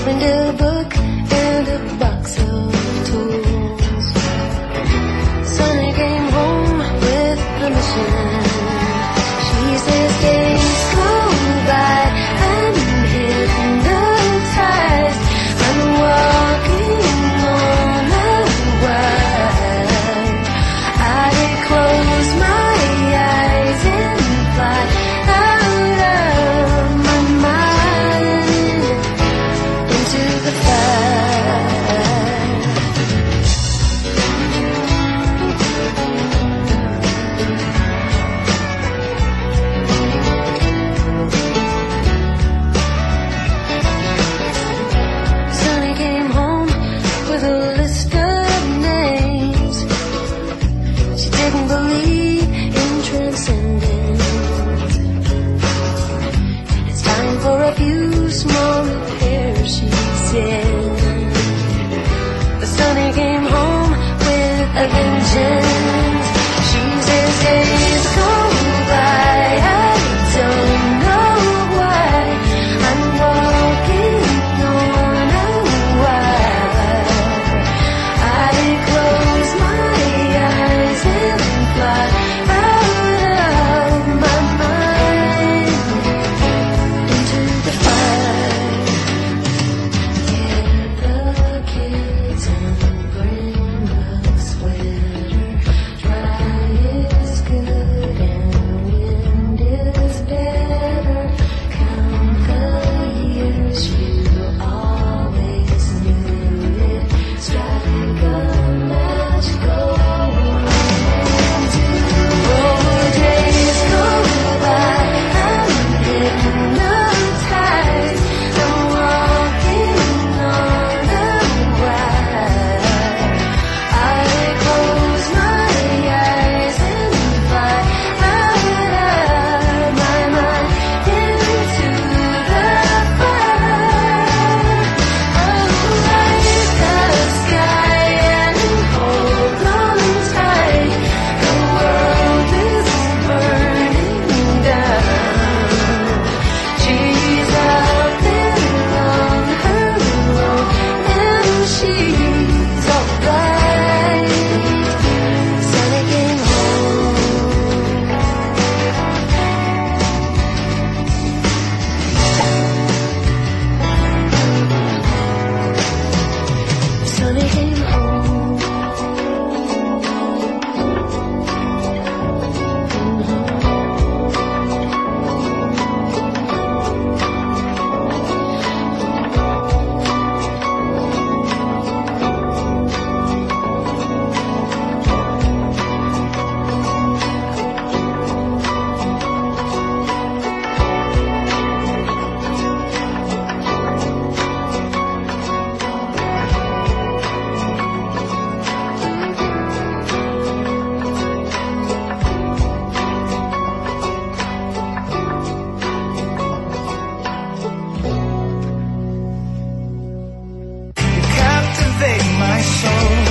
opened a book and a box of tools. Sonny came home with permission. She says days go by, I'm hypnotized. I'm walking on a wire. I close my eyes and fly out of my mind into the fire. Sonny came home with a list of names. She didn't believe in transcendence. It's time for a few small repairs, she said. But Sonny came home with a vengeance. She says days go by, I don't know why. I'm walking on a wire. I close my eyes and fly out of my mind into the fire. Get the kids and bring a sweater. Dry is good and wind is better. Count the years, you always knew it. Strike a match, go into days go by. I'm hypnotized. I'm walking on a wire. I close my eyes and fly out of my mind into the fire. Oh, light the sky and hold on tight. The world is burning down. She's out there on her own and she's alright. Sonny came home. Sonny came home. Captivate my soul.